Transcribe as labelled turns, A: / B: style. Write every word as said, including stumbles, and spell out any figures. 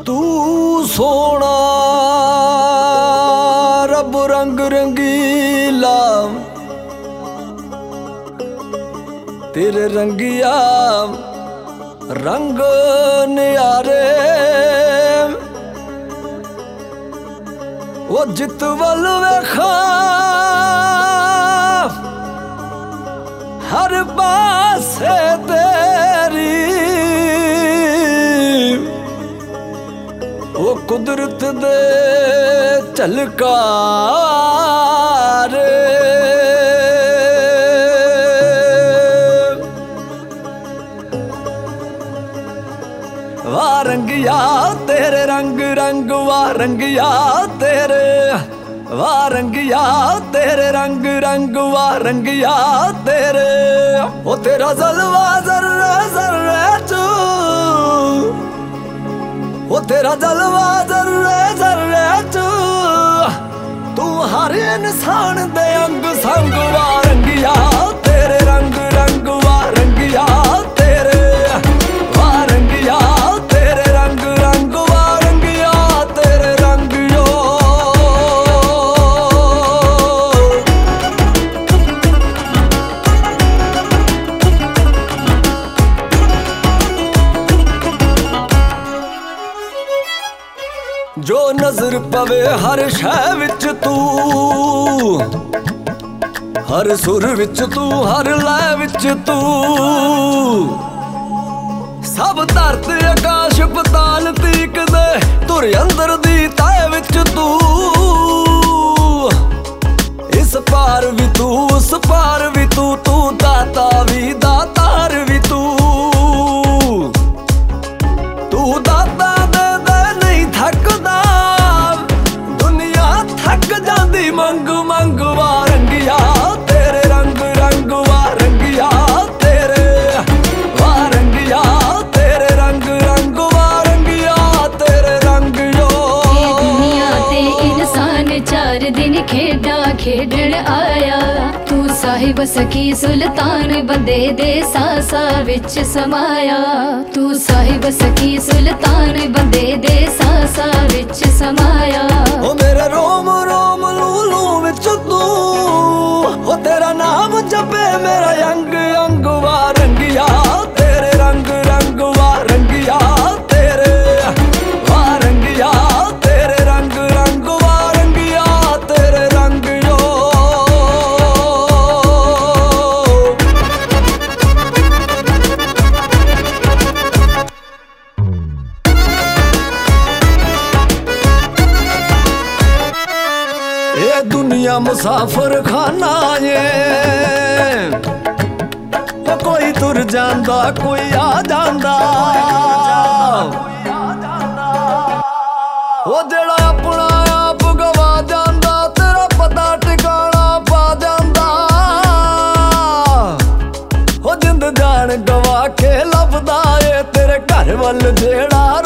A: तू सोना रब रंग रंगीला, तेरे रंगिया रंग न्यारे। वो जित वल वेखा हर पासे तेरी, वो कुदरत दे झलकारे। वाह रंगिया तेरे रंग रंग, वाह रंगिया तेरे, वाह रंगिया तेरे रंग रंग, वाह रंगिया तेरे। ओ तेरा जलवा जर्रे जर्रे चू, ओ तेरा जलवा जर्रे जर्रे चू, तू हर इंसान दे अंग संग। वाह रंगिया तेरे रंग रंग, वाह रंगिया तेरे, वाह रंगिया तेरे रंग रंग, वाह रंगिया तेरे रंग यो। जो नजर पवे हर शै विच तू, हर सुर विच तू, हर लय विच तू, सब धरत आकाश पताल तीक दे तुर अंदर दी तय विच तू। इस पार भी तू, उस पार भी तू, तू दाता भी दातार भी तू। तू दाता दे दे नहीं थकदा, दुनिया थक जांदी मंग मंग। वाह रंगिया तेरे रंग रंग, वाह रंगिया तेरे, वाह रंगिया तेरे रंग रंग, वाह रंगिया तेरे रंग यो।
B: दुनिया ते इंसान चार दिन खेडा खेडण आया, तू साहिब सखी सुल्तान बंदे दे सासा विच समाया। तू साहिब सखी सुल्तान बंदे दे सासा विच समाया।
A: ओ मेरे रोम रोम लूलू विच तू, ओ तेरा नाम जपे मेरा अंग अंग। वाह रंगिया तेरे रंग रंग, वाह रंगिया तेरे, वाह रंगिया तेरे रंग रंग, वाह रंगिया तेरे रंग यो। ये दुनिया मुसाफिर खाना ये, कोई तुर जांदा कोई आ जांदा। वो जेड़ा अपना आप गवा जांदा, तेरा पता ठिकाना पा जांदा। वो जिंद जान गवा के लभदा ए तेरे घर वल जेड़ा